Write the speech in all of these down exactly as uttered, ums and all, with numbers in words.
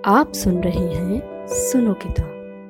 आप सुन रहे हैं सुनो किताब।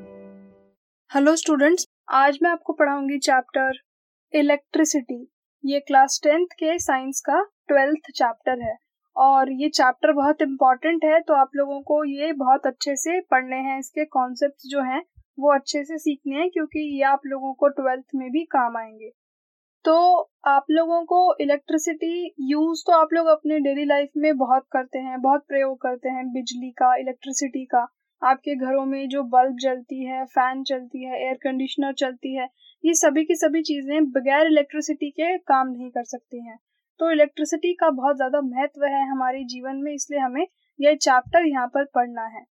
हेलो स्टूडेंट्स, आज मैं आपको पढ़ाऊंगी चैप्टर इलेक्ट्रिसिटी। ये क्लास टेंथ के साइंस का ट्वेल्थ चैप्टर है और ये चैप्टर बहुत इम्पॉर्टेंट है, तो आप लोगों को ये बहुत अच्छे से पढ़ने हैं। इसके कॉन्सेप्ट्स जो हैं वो अच्छे से सीखने हैं क्योंकि ये आप लोगों को ट्वेल्थ में भी काम आएंगे। तो आप लोगों को इलेक्ट्रिसिटी यूज तो आप लोग अपने डेली लाइफ में बहुत करते हैं, बहुत प्रयोग करते हैं बिजली का, इलेक्ट्रिसिटी का। आपके घरों में जो बल्ब जलती है, फैन चलती है, एयर कंडीशनर चलती है, ये सभी की सभी चीजें बगैर इलेक्ट्रिसिटी के काम नहीं कर सकती हैं। तो इलेक्ट्रिसिटी का बहुत ज्यादा महत्व है हमारे जीवन में, इसलिए हमें यह चैप्टर यहाँ पर पढ़ना है।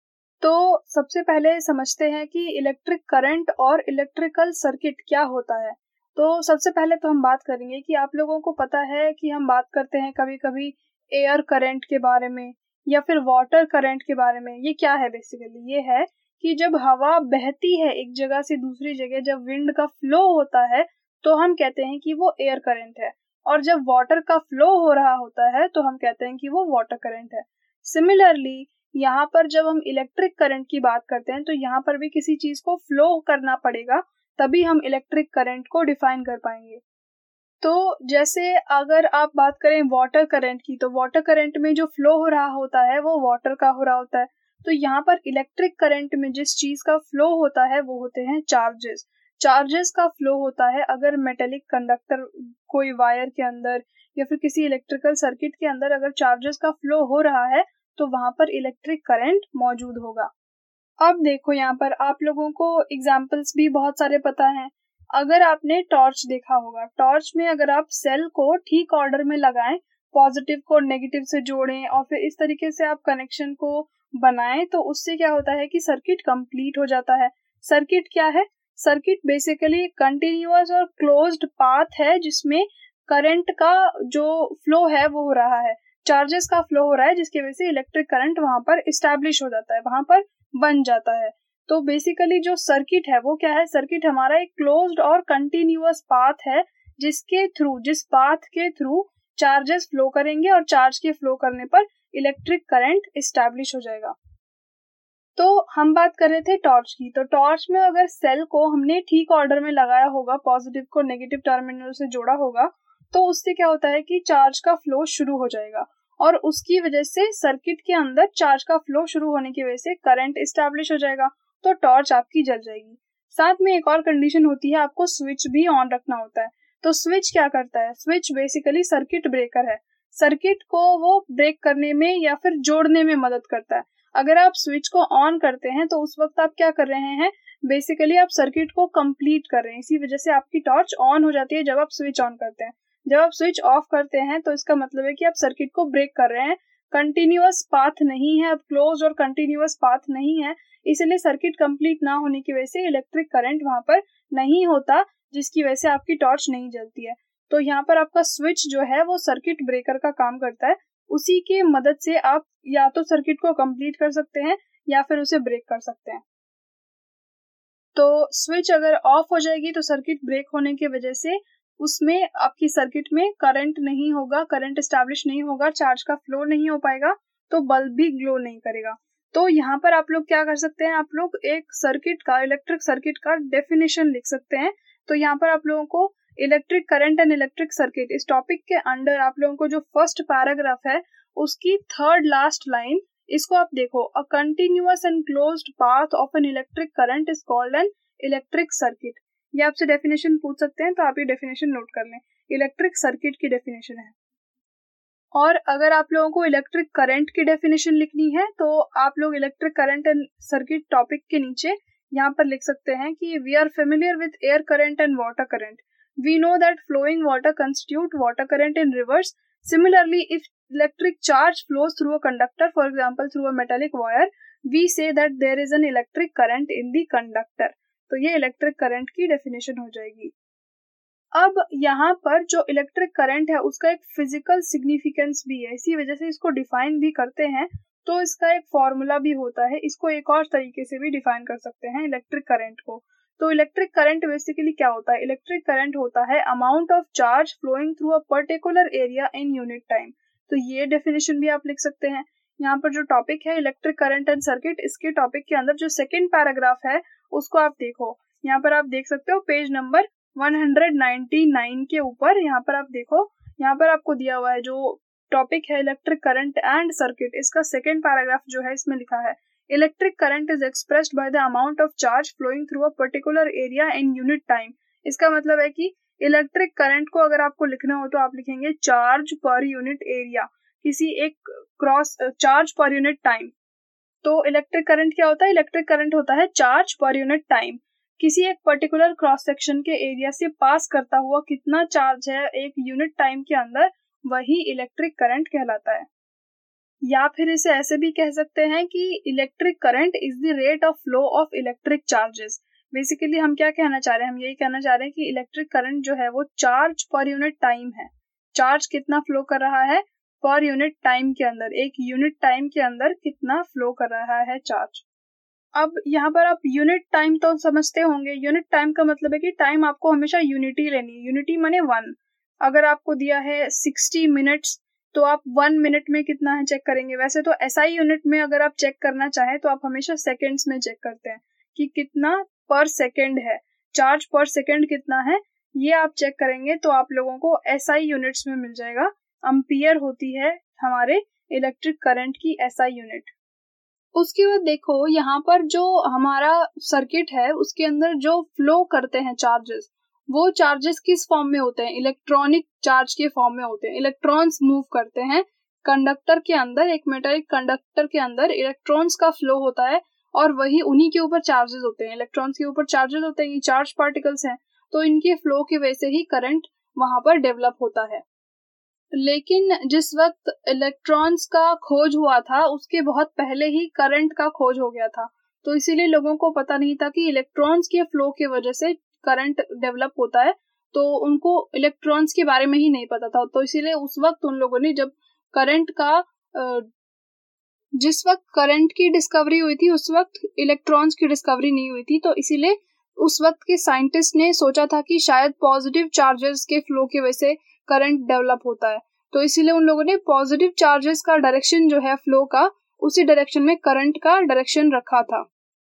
तो सबसे पहले समझते हैं कि इलेक्ट्रिक करंट और इलेक्ट्रिकल सर्किट क्या होता है। तो सबसे पहले तो हम बात करेंगे कि आप लोगों को पता है कि हम बात करते हैं कभी कभी एयर करंट के बारे में या फिर वाटर करंट के बारे में। ये क्या है? बेसिकली ये है कि जब हवा बहती है एक जगह से दूसरी जगह, जब विंड का फ्लो होता है तो हम कहते हैं कि वो एयर करंट है, और जब वाटर का फ्लो हो रहा होता है तो हम कहते हैं कि वो वाटर करंट है। सिमिलरली यहाँ पर जब हम इलेक्ट्रिक करंट की बात करते हैं तो यहाँ पर भी किसी चीज को फ्लो करना पड़ेगा, तभी हम इलेक्ट्रिक करंट को डिफाइन कर पाएंगे। तो जैसे अगर आप बात करें वाटर करंट की, तो वाटर करंट में जो फ्लो हो रहा होता है वो वाटर का हो रहा होता है। तो यहाँ पर इलेक्ट्रिक करंट में जिस चीज का फ्लो होता है वो होते हैं चार्जेस। चार्जेस का फ्लो होता है अगर मेटेलिक कंडक्टर, कोई वायर के अंदर या फिर किसी इलेक्ट्रिकल सर्किट के अंदर अगर चार्जेस का फ्लो हो रहा है तो वहां पर इलेक्ट्रिक करंट मौजूद होगा। अब देखो यहाँ पर आप लोगों को एग्जाम्पल्स भी बहुत सारे पता हैं। अगर आपने टॉर्च देखा होगा, टॉर्च में अगर आप सेल को ठीक ऑर्डर में लगाएं, पॉजिटिव को नेगेटिव से जोड़ें और फिर इस तरीके से आप कनेक्शन को बनाएं, तो उससे क्या होता है कि सर्किट कंप्लीट हो जाता है। सर्किट क्या है? सर्किट बेसिकली कंटिन्यूअस और क्लोज्ड पाथ है जिसमें करंट का जो फ्लो है वो हो रहा है, चार्जेस का फ्लो हो रहा है, जिसकी वजह से इलेक्ट्रिक करंट वहां पर इस्टेब्लिश हो जाता है, वहां पर बन जाता है। तो बेसिकली जो सर्किट है वो क्या है? सर्किट हमारा एक क्लोज्ड और कंटिन्यूअस पाथ है जिसके थ्रू, जिस पाथ के थ्रू चार्जेस फ्लो करेंगे और चार्ज के फ्लो करने पर इलेक्ट्रिक करंट इस्टेब्लिश हो जाएगा। तो हम बात कर रहे थे टॉर्च की। तो टॉर्च में अगर सेल को हमने ठीक ऑर्डर में लगाया होगा, पॉजिटिव को नेगेटिव टर्मिनल से जोड़ा होगा, तो उससे क्या होता है कि चार्ज का फ्लो शुरू हो जाएगा और उसकी वजह से सर्किट के अंदर चार्ज का फ्लो शुरू होने की वजह से करंट इस्टेब्लिश हो जाएगा, तो टॉर्च आपकी जल जाएगी। साथ में एक और कंडीशन होती है, आपको स्विच भी ऑन रखना होता है। तो स्विच क्या करता है? स्विच बेसिकली सर्किट ब्रेकर है, सर्किट को वो ब्रेक करने में या फिर जोड़ने में मदद करता है। अगर आप स्विच को ऑन करते हैं तो उस वक्त आप क्या कर रहे हैं? बेसिकली आप सर्किट को कंप्लीट कर रहे हैं, इसी वजह से आपकी टॉर्च ऑन हो जाती है जब आप स्विच ऑन करते हैं। जब आप स्विच ऑफ करते हैं तो इसका मतलब है कि आप सर्किट को ब्रेक कर रहे हैं, कंटिन्यूअस पाथ नहीं है, अब क्लोज और कंटिन्यूअस पाथ नहीं है, इसलिए सर्किट कंप्लीट ना होने की वजह से इलेक्ट्रिक करंट वहां पर नहीं होता, जिसकी वजह से आपकी टॉर्च नहीं जलती है। तो यहाँ पर आपका स्विच जो है वो सर्किट ब्रेकर का काम करता है, उसी की मदद से आप या तो सर्किट को कंप्लीट कर सकते हैं या फिर उसे ब्रेक कर सकते हैं। तो स्विच अगर ऑफ हो जाएगी तो सर्किट ब्रेक होने की वजह से उसमें आपकी सर्किट में करंट नहीं होगा, करंट एस्टैब्लिश नहीं होगा, चार्ज का फ्लो नहीं हो पाएगा, तो बल्ब भी ग्लो नहीं करेगा। तो यहाँ पर आप लोग क्या कर सकते हैं? आप लोग एक सर्किट का, इलेक्ट्रिक सर्किट का डेफिनेशन लिख सकते हैं। तो यहाँ पर आप लोगों को electric current and electric circuit, इस टॉपिक के अंडर आप लोगों को जो फर्स्ट पैराग्राफ है उसकी थर्ड लास्ट लाइन, इसको आप देखो, a continuous and closed path of an electric current is called an electric circuit. ये आपसे डेफिनेशन पूछ सकते हैं, तो आप ये डेफिनेशन नोट कर लें, इलेक्ट्रिक सर्किट की डेफिनेशन है। और अगर आप लोगों को इलेक्ट्रिक करंट की डेफिनेशन लिखनी है तो आप लोग electric current and circuit topic के नीचे यहाँ पर लिख सकते हैं कि we are familiar with air current and water current, we know that flowing water constitute water current in rivers, similarly if electric charge flows through a conductor, for example through a metallic wire, we say that there is an electric current in the conductor। तो ये electric current की definition हो जाएगी। अब यहाँ पर जो electric current है उसका एक फिजिकल सिग्निफिकेंस भी है, इसी वजह से इसको डिफाइन भी करते हैं। तो इसका एक फॉर्मूला भी होता है, इसको एक और तरीके से भी डिफाइन कर सकते हैं इलेक्ट्रिक करंट को। तो इलेक्ट्रिक करंट बेसिकली क्या होता है? इलेक्ट्रिक करंट होता है amount of charge flowing through a particular area in unit time. तो ये डेफिनेशन भी आप लिख सकते हैं। यहाँ पर जो टॉपिक है इलेक्ट्रिक करंट एंड सर्किट, इसके टॉपिक के अंदर जो सेकेंड पैराग्राफ है उसको आप देखो। यहाँ पर आप देख सकते हो page number one hundred ninety nine के ऊपर, यहाँ पर आप देखो, यहाँ पर आपको दिया हुआ है जो टॉपिक है इलेक्ट्रिक करंट एंड सर्किट, इसका सेकेंड पैराग्राफ जो है इसमें लिखा है electric current is expressed by the amount of charge flowing through a particular area in unit time. इसका मतलब है कि इलेक्ट्रिक करंट को अगर आपको लिखना हो तो आप लिखेंगे चार्ज पर यूनिट एरिया, किसी एक cross charge per unit time. तो इलेक्ट्रिक करंट क्या होता है? इलेक्ट्रिक करंट होता है चार्ज पर यूनिट टाइम, किसी एक पर्टिकुलर क्रॉस सेक्शन के एरिया से पास करता हुआ कितना चार्ज है एक यूनिट टाइम के अंदर, वही इलेक्ट्रिक करंट कहलाता है। या फिर इसे ऐसे भी कह सकते हैं कि electric current is the rate of flow of electric charges. Basically हम क्या कहना चाह रहे हैं? हम यही कहना चाह रहे हैं कि इलेक्ट्रिक करंट जो है वो चार्ज पर यूनिट टाइम है, चार्ज कितना फ्लो कर रहा है पर यूनिट टाइम के अंदर, एक यूनिट टाइम के अंदर कितना फ्लो कर रहा है चार्ज। अब यहाँ पर आप यूनिट टाइम तो समझते होंगे, यूनिट टाइम का मतलब है कि टाइम आपको हमेशा यूनिटी लेनी है, यूनिटी माने वन। अगर आपको दिया है सिक्सटी मिनट्स तो आप वन मिनट में कितना है चेक करेंगे। वैसे तो एसआई यूनिट में अगर आप चेक करना चाहें तो आप हमेशा सेकेंड्स में चेक करते हैं कि कितना पर सेकेंड है, चार्ज पर सेकेंड कितना है, ये आप चेक करेंगे तो आप लोगों को एसआई यूनिट्स में मिल जाएगा। एम्पियर होती है हमारे इलेक्ट्रिक करंट की एसआई यूनिट। उसके बाद देखो यहाँ पर जो हमारा सर्किट है उसके अंदर जो फ्लो करते हैं चार्जेस, वो चार्जेस किस फॉर्म में होते हैं? इलेक्ट्रॉनिक चार्ज के फॉर्म में होते हैं। इलेक्ट्रॉन्स मूव करते हैं कंडक्टर के अंदर, एक मेटालिक कंडक्टर के अंदर इलेक्ट्रॉन्स का फ्लो होता है और वही उन्हीं के ऊपर चार्जेस होते हैं। इलेक्ट्रॉन्स के ऊपर चार्जेस होते हैं, ये चार्ज पार्टिकल्स हैं, तो इनके फ्लो की वजह से ही करंट वहां पर डेवलप होता है। लेकिन जिस वक्त इलेक्ट्रॉन्स का खोज हुआ था उसके बहुत पहले ही करंट का खोज हो गया था, तो इसीलिए लोगों को पता नहीं था कि इलेक्ट्रॉन्स के फ्लो की वजह से करंट डेवलप होता है, तो उनको इलेक्ट्रॉन्स के बारे में ही नहीं पता था। तो इसीलिए उस वक्त उन लोगों ने जब करंट का जिस वक्त करंट की डिस्कवरी हुई थी उस वक्त इलेक्ट्रॉन्स की डिस्कवरी नहीं हुई थी, तो इसीलिए उस वक्त के साइंटिस्ट ने सोचा था कि शायद पॉजिटिव चार्जेस के फ्लो की वजह से करंट डेवलप होता है, तो इसीलिए उन लोगों ने पॉजिटिव चार्जेस का डायरेक्शन जो है फ्लो का, उसी डायरेक्शन में करंट का डायरेक्शन रखा था।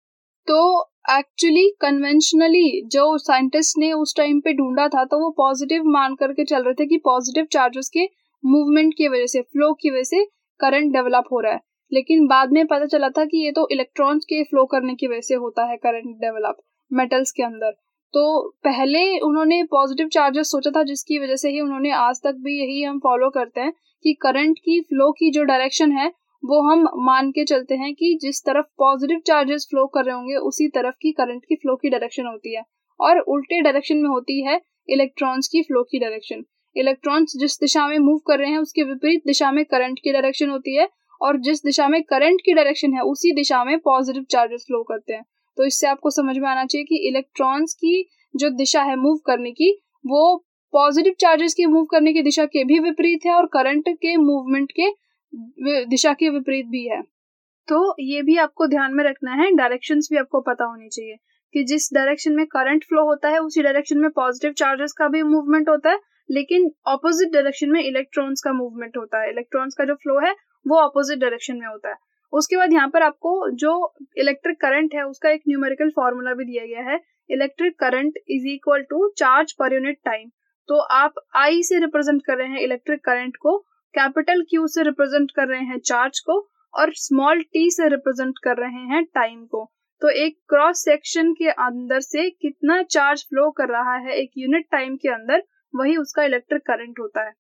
तो एक्चुअली कन्वेंशनली जो साइंटिस्ट ने उस टाइम पे ढूंढा था तो वो पॉजिटिव मान करके चल रहे थे कि पॉजिटिव चार्जेस के मूवमेंट की वजह से, फ्लो की वजह से करंट डेवलप हो रहा है। लेकिन बाद में पता चला था कि ये तो इलेक्ट्रॉन्स के फ्लो करने की वजह से होता है करंट डेवलप मेटल्स के अंदर। तो पहले उन्होंने पॉजिटिव चार्जेस सोचा था, जिसकी वजह से ही उन्होंने आज तक भी यही हम फॉलो करते हैं कि करंट की फ्लो की जो डायरेक्शन है वो हम मान के चलते हैं कि जिस तरफ पॉजिटिव चार्जेस फ्लो कर रहे होंगे उसी तरफ की करंट की फ्लो की डायरेक्शन होती है, और उल्टे डायरेक्शन में होती है इलेक्ट्रॉन्स की फ्लो की डायरेक्शन। इलेक्ट्रॉन्स जिस दिशा में मूव कर रहे हैं उसके विपरीत दिशा में करंट की डायरेक्शन होती है, और जिस दिशा में करंट की डायरेक्शन है उसी दिशा में पॉजिटिव चार्जेस फ्लो करते हैं। तो इससे आपको समझ में आना चाहिए कि इलेक्ट्रॉन्स की जो दिशा है मूव करने की वो पॉजिटिव चार्जेस की मूव करने की दिशा के भी विपरीत है और करंट के मूवमेंट के दिशा के विपरीत भी है। तो ये भी आपको ध्यान में रखना है, डायरेक्शंस भी आपको पता होनी चाहिए कि जिस डायरेक्शन में करंट फ्लो होता है उसी डायरेक्शन में पॉजिटिव चार्जेस का भी मूवमेंट होता है, लेकिन ऑपोजिट डायरेक्शन में इलेक्ट्रॉन्स का मूवमेंट होता है। इलेक्ट्रॉन्स का जो फ्लो है वो ऑपोजिट डायरेक्शन में होता है। उसके बाद यहाँ पर आपको जो इलेक्ट्रिक करंट है उसका एक न्यूमेरिकल फॉर्मूला भी दिया गया है, electric current is equal to charge per unit time. तो आप आई से रिप्रेजेंट कर रहे हैं इलेक्ट्रिक करंट को, कैपिटल क्यू से रिप्रेजेंट कर रहे हैं चार्ज को, और स्मॉल टी से रिप्रेजेंट कर रहे हैं टाइम को। तो एक क्रॉस सेक्शन के अंदर से कितना चार्ज फ्लो कर रहा है एक यूनिट टाइम के अंदर, वही उसका इलेक्ट्रिक करंट होता है।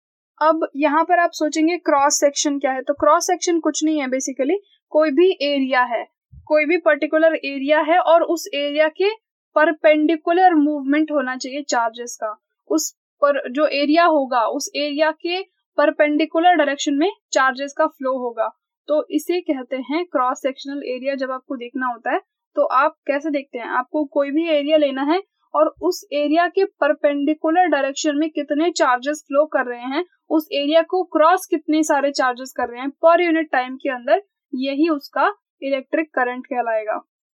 अब यहाँ पर आप सोचेंगे क्रॉस सेक्शन क्या है, तो क्रॉस सेक्शन कुछ नहीं है, बेसिकली कोई भी एरिया है, कोई भी पर्टिकुलर एरिया है और उस एरिया के परपेंडिकुलर मूवमेंट होना चाहिए चार्जेस का। उस पर जो एरिया होगा उस एरिया के परपेंडिकुलर डायरेक्शन में चार्जेस का फ्लो होगा, तो इसे कहते हैं क्रॉस सेक्शनल एरिया। जब आपको देखना होता है तो आप कैसे देखते हैं, आपको कोई भी एरिया लेना है और उस एरिया के परपेंडिकुलर डायरेक्शन में कितने चार्जेस फ्लो कर रहे हैं, उस एरिया को क्रॉस कितने सारे चार्जेस कर रहे हैं पर यूनिट टाइम के अंदर, यही उसका इलेक्ट्रिक करंट कहलाएगा।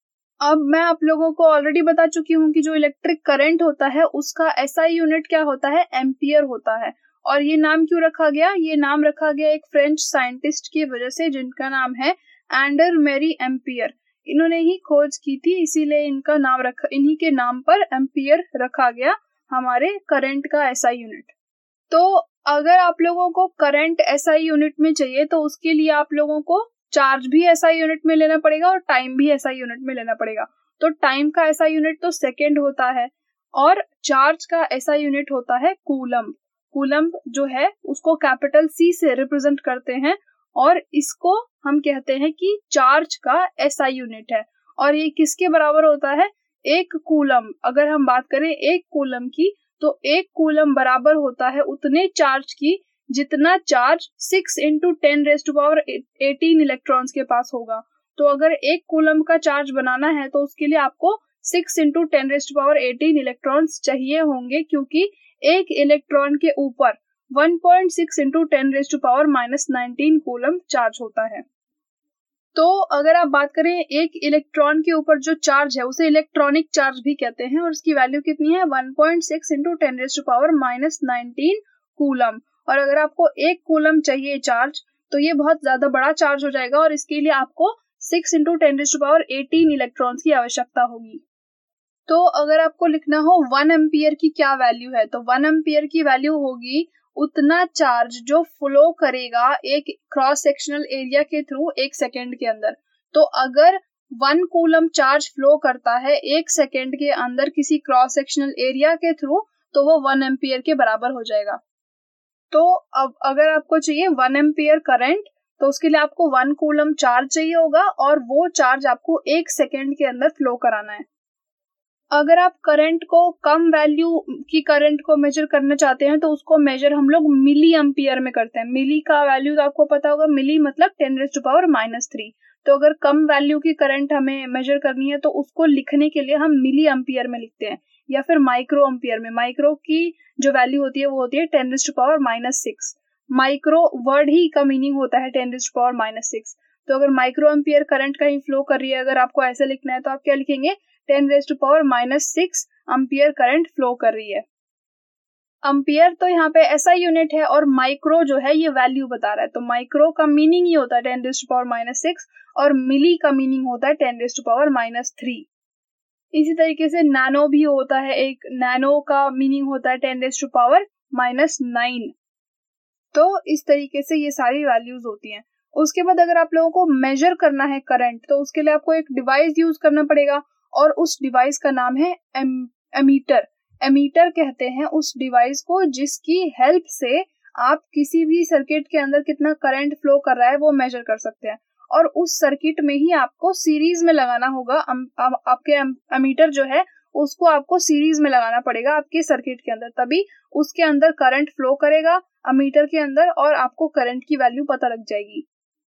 अब मैं आप लोगों को ऑलरेडी बता चुकी हूँ कि जो इलेक्ट्रिक करंट होता है उसका एसआई यूनिट क्या होता है, एम्पियर होता है, और ये नाम क्यों रखा गया? ये नाम रखा गया एक फ्रेंच साइंटिस्ट की वजह से जिनका नाम है एंडर मैरी एम्पियर। इन्होंने ही खोज की थी, इसीलिए इनका नाम रखा, इन्हीं के नाम पर एम्पियर रखा गया हमारे करंट का एसआई यूनिट। तो अगर आप लोगों को करंट एसआई यूनिट में चाहिए तो उसके लिए आप लोगों को चार्ज भी एसआई यूनिट में लेना पड़ेगा और टाइम भी एसआई यूनिट में लेना पड़ेगा। तो टाइम का एसआई यूनिट तो सेकेंड होता है और चार्ज का एसआई यूनिट होता है कूलम्ब। कूलम्ब जो है उसको कैपिटल सी से रिप्रेजेंट करते हैं और इसको हम कहते हैं कि चार्ज का एसआई यूनिट है। और ये किसके बराबर होता है? एक कूलम्ब। अगर हम बात करें एक कूलम्ब की तो एक कूलम्ब बराबर होता है उतने चार्ज की जितना charge six into ten raise to power eighteen electrons के पास होगा। तो अगर एक कूलम्ब का चार्ज बनाना है तो उसके लिए आपको six into ten raise to power eighteen electrons चाहिए होंगे, क्योंकि एक इलेक्ट्रॉन के ऊपर one point six into ten raise to power minus nineteen coulomb charge होता है। तो अगर आप बात करें एक इलेक्ट्रॉन के ऊपर जो चार्ज है उसे इलेक्ट्रॉनिक चार्ज भी कहते हैं और उसकी वैल्यू कितनी है? One point six into ten raise to power minus nineteen coulomb. और अगर आपको एक कूलम्ब चाहिए चार्ज तो ये बहुत ज्यादा बड़ा चार्ज हो जाएगा और इसके लिए आपको six into ten raise to power eighteen electrons की आवश्यकता होगी। तो अगर आपको लिखना हो वन एम्पियर की क्या वैल्यू है तो वन एम्पियर की वैल्यू होगी उतना चार्ज जो फ्लो करेगा एक क्रॉस सेक्शनल एरिया के थ्रू एक सेकेंड के अंदर। तो अगर वन कूलम चार्ज फ्लो करता है एक सेकेंड के अंदर किसी क्रॉस सेक्शनल एरिया के थ्रू तो वो वन एम्पियर के बराबर हो जाएगा। तो अब अगर आपको चाहिए वन एम्पियर करंट तो उसके लिए आपको वन कूलम चार्ज चाहिए होगा और वो चार्ज आपको एक सेकेंड के अंदर फ्लो कराना है। अगर आप करंट को कम वैल्यू की करंट को मेजर करना चाहते हैं तो उसको मेजर हम लोग मिली एम्पियर में करते हैं। मिली का वैल्यू तो आपको पता होगा, मिली मतलब ten raise to power minus three. तो अगर कम वैल्यू की करंट हमें मेजर करनी है तो उसको लिखने के लिए हम मिली एम्पियर में लिखते हैं या फिर माइक्रो एम्पियर में। माइक्रो की जो वैल्यू होती है वो होती है ten raise to power minus six. Micro word ही का मीनिंग होता है ten raise to power minus six. तो अगर माइक्रो एम्पियर करंट कहीं फ्लो कर रही है, अगर आपको ऐसे लिखना है तो आप क्या लिखेंगे? Ten raise to power minus six ampere current flow कर रही है। अम्पियर तो यहाँ पे ऐसा यूनिट है और माइक्रो जो है ये वैल्यू बता रहा है। तो माइक्रो का मीनिंग ही होता है ten raise to power minus six और मिली का मीनिंग होता है ten raise to power minus three. इसी तरीके से नैनो भी होता है, एक नैनो का मीनिंग होता है ten raise to power minus nine. तो इस तरीके से ये सारी वैल्यूज होती हैं। उसके बाद अगर आप लोगों को मेजर करना है करंट तो उसके लिए आपको एक डिवाइस यूज करना पड़ेगा और उस डिवाइस का नाम है एम, एमीटर। एमीटर कहते हैं उस डिवाइस को जिसकी हेल्प से आप किसी भी सर्किट के अंदर कितना करंट फ्लो कर रहा है वो मेजर कर सकते हैं। और उस सर्किट में ही आपको सीरीज में लगाना होगा। अम, अम, आपके एमीटर जो है उसको आपको सीरीज में लगाना पड़ेगा आपके सर्किट के अंदर, तभी उसके अंदर करंट फ्लो करेगा एमीटर के अंदर और आपको करंट की वैल्यू पता लग जाएगी।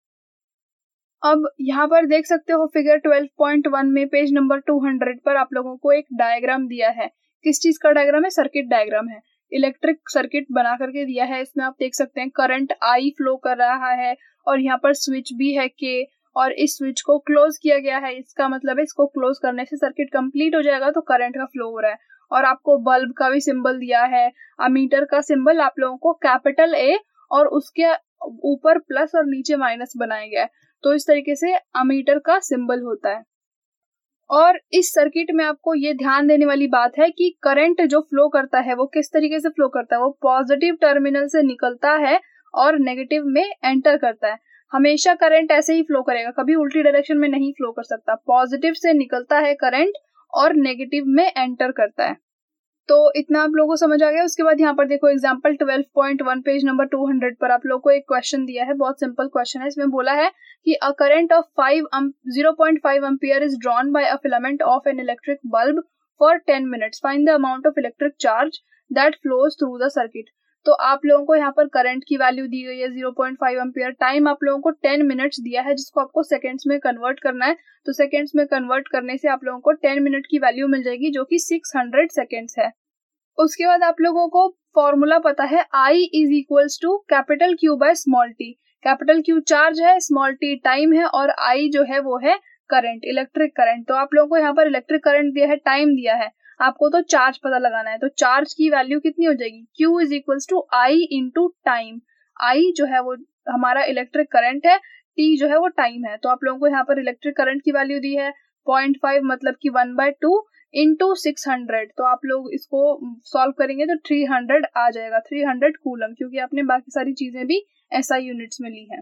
अब यहाँ पर देख सकते हो फिगर ट्वेल्व पॉइंट वन में पेज नंबर टू हंड्रेड पर आप लोगों को एक डायग्राम दिया है। किस चीज का डायग्राम है? सर्किट डायग्राम है। इलेक्ट्रिक सर्किट बना करके दिया है। इसमें आप देख सकते हैं करंट आई फ्लो कर रहा है और यहाँ पर स्विच भी है के और इस स्विच को क्लोज किया गया है। इसका मतलब है इसको क्लोज करने से सर्किट कंप्लीट हो जाएगा तो करंट का फ्लो हो रहा है। और आपको बल्ब का भी सिंबल दिया है। अमीटर का सिंबल आप लोगों को कैपिटल ए और उसके ऊपर प्लस और नीचे माइनस बनाया गया है। तो इस तरीके से अमीटर का सिंबल होता है। और इस सर्किट में आपको ये ध्यान देने वाली बात है कि करंट जो फ्लो करता है वो किस तरीके से फ्लो करता है। वो पॉजिटिव टर्मिनल से निकलता है और नेगेटिव में एंटर करता है। हमेशा करंट ऐसे ही फ्लो करेगा, कभी उल्टी डायरेक्शन में नहीं फ्लो कर सकता। पॉजिटिव से निकलता है करंट और नेगेटिव में एंटर करता है। तो इतना आप लोगों को समझ आ गया। उसके बाद यहाँ पर देखो example twelve point one page number two hundred पर आप लोगों को एक क्वेश्चन दिया है। बहुत सिंपल क्वेश्चन है। इसमें बोला है कि a current of five zero point five ampere is drawn by a filament of an electric bulb for ten minutes. Find the amount of electric charge that flows through the circuit. तो आप लोगों को यहाँ पर current की value दी गई है zero point five ampere. Time आप लोगों को टेन मिनट्स दिया है जिसको आपको सेकेंड्स में कन्वर्ट करना है। तो सेकेंड्स में कन्वर्ट करने से आप लोगों को टेन मिनट की वैल्यू मिल जाएगी जो कि सिक्स हंड्रेड सेकेंड्स है। उसके बाद आप लोगों को फॉर्मूला पता है I is equals to capital Q by small T. Capital Q charge है, स्मॉल टी टाइम है और I जो है वो है करंट, इलेक्ट्रिक करंट। तो आप लोगों को यहाँ पर इलेक्ट्रिक करंट दिया है, टाइम दिया है। आपको तो चार्ज पता लगाना है, तो चार्ज की वैल्यू कितनी हो जाएगी, Q is equals to I into time. I जो है वो हमारा इलेक्ट्रिक करंट है, T जो है वो टाइम है। तो आप लोगों को यहाँ पर इलेक्ट्रिक करंट की वैल्यू दी है पॉइंट फाइव, मतलब कि one by two into six hundred. तो आप लोग इसको सॉल्व करेंगे तो थ्री हंड्रेड आ जाएगा, थ्री हंड्रेड कूलम, क्योंकि आपने बाकी सारी चीजें भी एसआई यूनिट्स में ली है।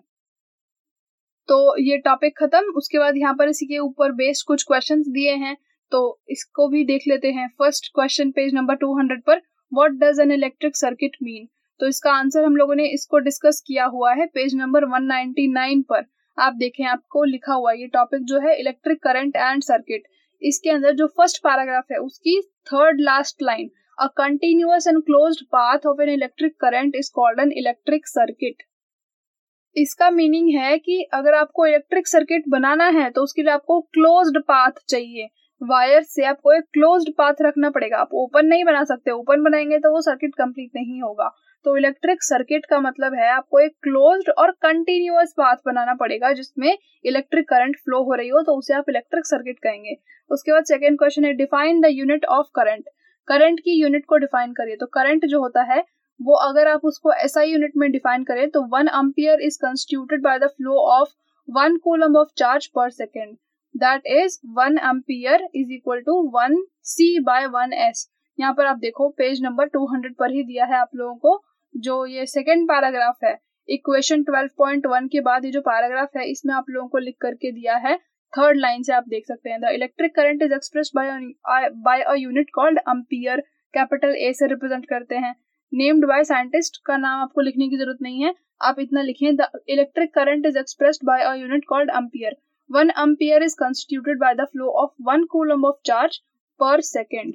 तो ये टॉपिक खत्म। उसके बाद यहाँ पर इसी के ऊपर बेस्ड कुछ क्वेश्चंस दिए हैं, तो इसको भी देख लेते हैं। First question page number two hundred पर, what does an electric circuit mean. तो इसका आंसर हम लोगों ने इसको डिस्कस किया हुआ है page number one ninety nine पर। आप देखें, आपको लिखा हुआ ये टॉपिक जो है इलेक्ट्रिक करंट एंड सर्किट। इसके अंदर जो फर्स्ट पैराग्राफ है उसकी third last line, a continuous and closed path of an electric current is called an electric circuit. इसका मीनिंग है कि अगर आपको इलेक्ट्रिक सर्किट बनाना है तो उसके लिए आपको क्लोज्ड पाथ चाहिए। वायर से आपको एक क्लोज्ड पाथ रखना पड़ेगा, आप ओपन नहीं बना सकते, ओपन बनाएंगे तो वो सर्किट कंप्लीट नहीं होगा। तो इलेक्ट्रिक सर्किट का मतलब है आपको एक क्लोज्ड और कंटिन्यूअस पाथ बनाना पड़ेगा जिसमें इलेक्ट्रिक करंट फ्लो हो रही हो, तो उसे आप इलेक्ट्रिक सर्किट कहेंगे। उसके बाद सेकेंड क्वेश्चन है, define the unit of current. Current की यूनिट को डिफाइन करिए। तो करंट जो होता है वो अगर आप उसको एसआई यूनिट में डिफाइन करें तो one ampere is constituted by the flow of one coulomb of charge per second, that is one ampere is equal to one C by one S. यहाँ पर आप देखो पेज नंबर टू हंड्रेड पर ही दिया है आप लोगों को जो ये सेकेंड पैराग्राफ है, इक्वेशन ट्वेल्व पॉइंट वन के बाद ये जो पैराग्राफ है इसमें आप लोगों को लिख करके दिया है। थर्ड लाइन से आप देख सकते हैं, the electric current is expressed by by a unit called ampere, capital A से रिप्रेजेंट करते हैं। नेम्ड बाय साइंटिस्ट का नाम आपको लिखने की जरूरत नहीं है, आप इतना लिखें, the electric current is expressed by a unit called ampere. One ampere is constituted by the flow of one coulomb of charge per second.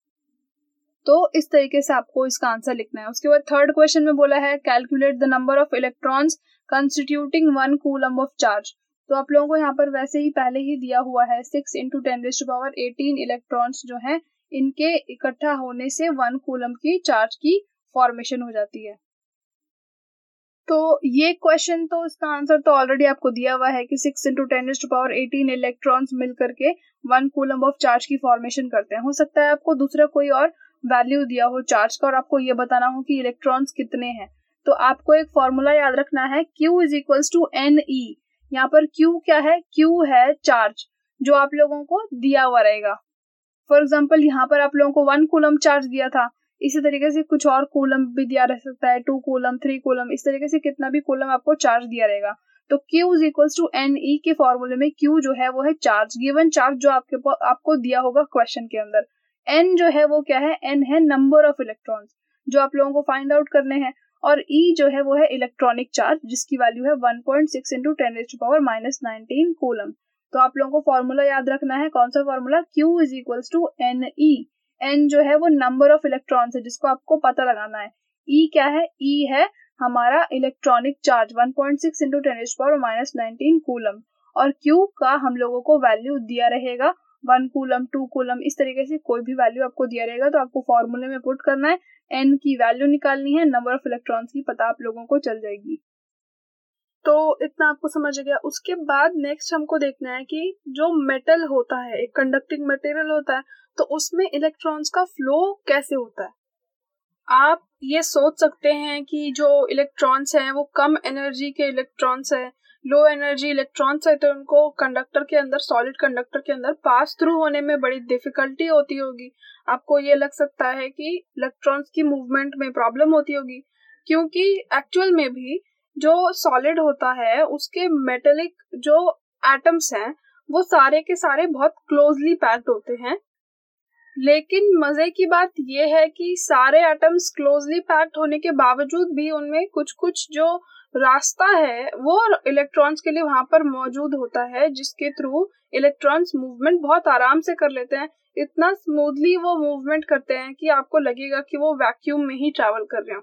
तो इस तरीके से आपको इसका आंसर लिखना है। उसके बाद थर्ड क्वेश्चन में बोला है, calculate the number of electrons constituting one coulomb of charge. तो आप लोगों को यहाँ पर वैसे ही पहले ही दिया हुआ है six into ten raise to power eighteen electrons जो है इनके इकट्ठा होने से वन कूलम की चार्ज की फॉर्मेशन हो जाती है। तो ये क्वेश्चन तो इसका आंसर तो ऑलरेडी आपको दिया हुआ है कि six into ten raise to power eighteen electrons मिल करके वन कूलम ऑफ चार्ज की फॉर्मेशन करते हैं। हो सकता है आपको दूसरा कोई और वैल्यू दिया हो चार्ज का और आपको ये बताना हो कि इलेक्ट्रॉन्स कितने हैं, तो आपको एक फॉर्मूला याद रखना है, Q is equals to N E. यहाँ पर Q क्या है, Q है चार्ज जो आप लोगों को दिया हुआ रहेगा। फॉर एग्जाम्पल यहाँ पर आप लोगों को वन कूलम चार्ज दिया था, इसी तरीके से कुछ और कूलम भी दिया रह सकता है, टू कूलम, थ्री कूलम, इस तरीके से कितना भी कूलम आपको चार्ज दिया रहेगा। तो Q is equals to N E के फॉर्मूले में Q जो है वो है चार्ज, गिवन चार्ज जो आपके आपको दिया होगा क्वेश्चन के अंदर। N जो है वो क्या है, N है नंबर ऑफ इलेक्ट्रॉन्स जो आप लोगों को फाइंड आउट करने हैं, और E जो है वो है इलेक्ट्रॉनिक चार्ज जिसकी वैल्यू है one point six into ten raise to power minus nineteen coulomb. तो आप लोगों को फॉर्मूला याद रखना है, कौन सा formula, Q is equals to N E. N जो है वो नंबर ऑफ इलेक्ट्रॉन्स है जिसको आपको पता लगाना है। E क्या है, E है हमारा electronic charge one point six into ten raise to power minus nineteen coulomb, और Q का हम लोगों को वैल्यू दिया रहेगा वन कूलम, टू कूलम, इस तरीके से कोई भी वैल्यू आपको दिया रहेगा तो आपको फॉर्मूले में पुट करना है, एन की वैल्यू निकालनी है, नंबर ऑफ इलेक्ट्रॉन्स की पता आप लोगों को चल जाएगी। तो इतना आपको समझ गया। उसके बाद नेक्स्ट हमको देखना है कि जो मेटल होता है, एक कंडक्टिंग मटेरियल होता है, तो उसमें इलेक्ट्रॉन्स का फ्लो कैसे होता है। आप ये सोच सकते हैं कि जो इलेक्ट्रॉन्स हैं वो कम एनर्जी के इलेक्ट्रॉन्स हैं, लो एनर्जी इलेक्ट्रॉन्स है, तो उनको कंडक्टर के अंदर, सॉलिड कंडक्टर के अंदर पास थ्रू होने में बड़ी डिफिकल्टी होती होगी। आपको ये लग सकता है कि इलेक्ट्रॉन्स की मूवमेंट में प्रॉब्लम होती होगी, क्योंकि एक्चुअल में भी जो सॉलिड होता है उसके मेटेलिक जो एटम्स हैं वो सारे के सारे बहुत क्लोजली पैक्ड होते हैं। लेकिन मजे की बात यह है कि सारे एटम्स क्लोजली पैक्ड होने के बावजूद भी उनमें कुछ कुछ जो रास्ता है वो इलेक्ट्रॉन्स के लिए वहां पर मौजूद होता है, जिसके थ्रू इलेक्ट्रॉन्स मूवमेंट बहुत आराम से कर लेते हैं। इतना स्मूथली वो मूवमेंट करते हैं कि आपको लगेगा कि वो वैक्यूम में ही ट्रैवल कर रहे हैं।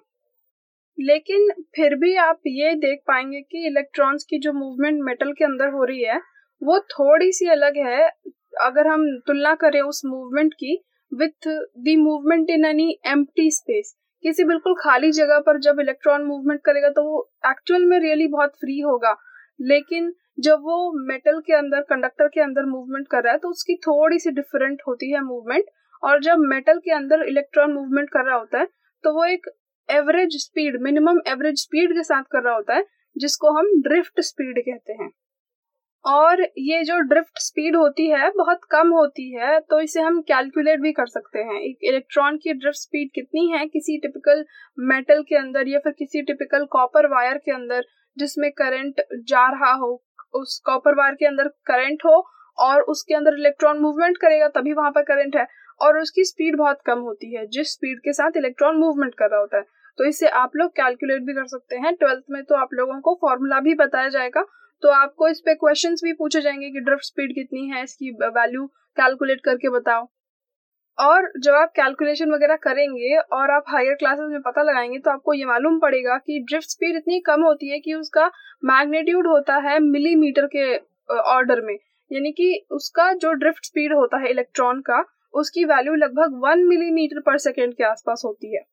लेकिन फिर भी आप ये देख पाएंगे कि इलेक्ट्रॉन्स की जो मूवमेंट मेटल के अंदर हो रही है वो थोड़ी सी अलग है अगर हम तुलना करें उस मूवमेंट की with the movement in any empty space. किसी बिल्कुल खाली जगह पर जब इलेक्ट्रॉन मूवमेंट करेगा तो वो एक्चुअल में रियली बहुत फ्री होगा, लेकिन जब वो मेटल के अंदर, कंडक्टर के अंदर मूवमेंट कर रहा है तो उसकी थोड़ी सी डिफरेंट होती है मूवमेंट, और जब मेटल के अंदर इलेक्ट्रॉन मूवमेंट कर रहा होता है तो वो एक average speed, minimum average speed के साथ कर रहा होता है, जिसको हम ड्रिफ्ट स्पीड कहते हैं। और ये जो ड्रिफ्ट स्पीड होती है बहुत कम होती है, तो इसे हम कैलकुलेट भी कर सकते हैं। एक इलेक्ट्रॉन की ड्रिफ्ट स्पीड कितनी है किसी टिपिकल मेटल के अंदर या फिर किसी टिपिकल कॉपर वायर के अंदर जिसमें करंट जा रहा हो, उस कॉपर वायर के अंदर करंट हो और उसके अंदर इलेक्ट्रॉन मूवमेंट करेगा तभी वहां पर करंट है, और उसकी स्पीड बहुत कम होती है जिस स्पीड के साथ इलेक्ट्रॉन मूवमेंट कर रहा होता है। तो इसे आप लोग कैलकुलेट भी कर सकते हैं। ट्वेल्थ में तो आप लोगों को फॉर्मूला भी बताया जाएगा, तो आपको इस पे क्वेश्चंस भी पूछे जाएंगे कि ड्रिफ्ट स्पीड कितनी है, इसकी वैल्यू कैलकुलेट करके बताओ। और जब आप कैलकुलेशन वगैरह करेंगे और आप हायर क्लासेस में पता लगाएंगे तो आपको ये मालूम पड़ेगा कि ड्रिफ्ट स्पीड इतनी कम होती है कि उसका मैग्नीट्यूड होता है मिलीमीटर के ऑर्डर में, यानी कि उसका जो ड्रिफ्ट स्पीड होता है इलेक्ट्रॉन का, उसकी वैल्यू लगभग वन मिलीमीटर पर सेकेंड के आसपास होती है।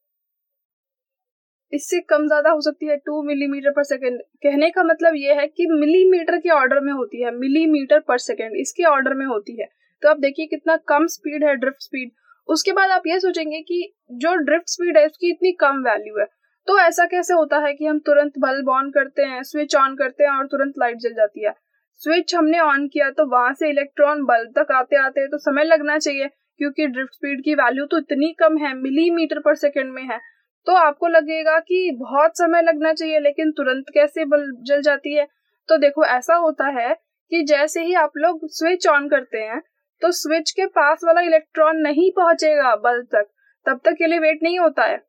इससे कम ज्यादा हो सकती है टू मिलीमीटर पर सेकेंड। कहने का मतलब ये है कि मिलीमीटर के ऑर्डर में होती है, मिलीमीटर पर सेकेंड इसके ऑर्डर में होती है। तो आप देखिए कितना कम स्पीड है ड्रिफ्ट स्पीड। उसके बाद आप ये सोचेंगे कि जो ड्रिफ्ट स्पीड है उसकी इतनी कम वैल्यू है, तो ऐसा कैसे होता है कि हम तुरंत बल्ब ऑन करते हैं, स्विच ऑन करते हैं और तुरंत लाइट जल जाती है। स्विच हमने ऑन किया तो वहां से इलेक्ट्रॉन बल्ब तक आते आते तो समय लगना चाहिए, क्योंकि ड्रिफ्ट स्पीड की वैल्यू तो इतनी कम है, मिलीमीटर पर सेकेंड में है। तो आपको लगेगा कि बहुत समय लगना चाहिए, लेकिन तुरंत कैसे बल्ब जल जाती है। तो देखो ऐसा होता है कि जैसे ही आप लोग स्विच ऑन करते हैं तो स्विच के पास वाला इलेक्ट्रॉन नहीं पहुंचेगा बल्ब तक, तब तक के लिए वेट नहीं होता है।